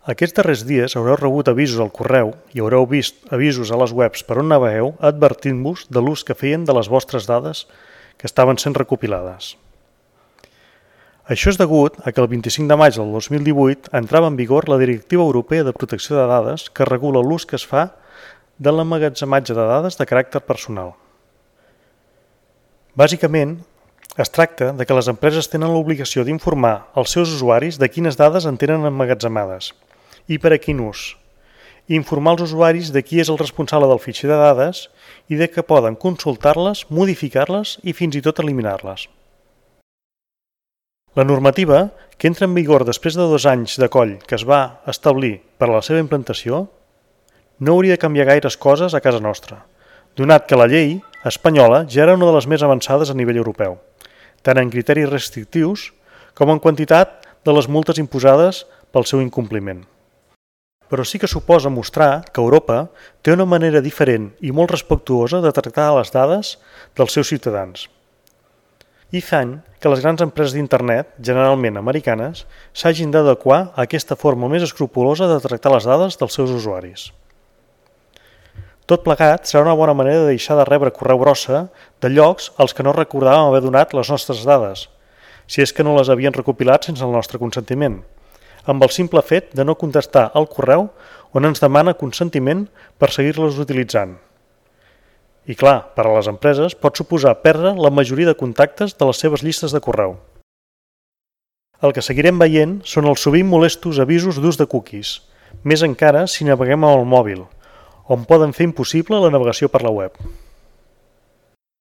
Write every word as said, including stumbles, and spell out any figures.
Aquests darrers dies haureu rebut avisos al correu i haureu vist avisos a les webs per on navegueu advertint-vos de l'ús que feien de les vostres dades que estaven sent recopilades. Això és degut a que el vint-i-cinc de maig del dos mil divuit entrava en vigor la Directiva Europea de Protecció de Dades que regula l'ús que es fa de l'emmagatzematge de dades de caràcter personal. Bàsicament, es tracta de que les empreses tenen l'obligació d'informar als seus usuaris de quines dades en tenen emmagatzemades i per a quin ús, i informar els usuaris de qui és el responsable del fitxer de dades i de que poden consultar-les, modificar-les i fins i tot eliminar-les. La normativa, que entra en vigor després de dos anys de coll que es va establir per a la seva implantació, no hauria de canviar gaires coses a casa nostra, donat que la llei espanyola ja era una de les més avançades a nivell europeu, tant en criteris restrictius com en quantitat de les multes imposades pel seu incompliment. Però sí que suposa mostrar que Europa té una manera diferent i molt respectuosa de tractar les dades dels seus ciutadans. I fan que les grans empreses d'internet, generalment americanes, s'hagin d'adequar a aquesta forma més escrupulosa de tractar les dades dels seus usuaris. Tot plegat serà una bona manera de deixar de rebre correu brossa de llocs als que no recordàvem haver donat les nostres dades, si és que no les havien recopilat sense el nostre consentiment, amb el simple fet de no contestar al correu on ens demana consentiment per seguir-les utilitzant. I clar, per a les empreses pot suposar perdre la majoria de contactes de les seves llistes de correu. El que seguirem veient són els sovint molestos avisos d'ús de cookies, més encara si naveguem amb el mòbil, on poden fer impossible la navegació per la web.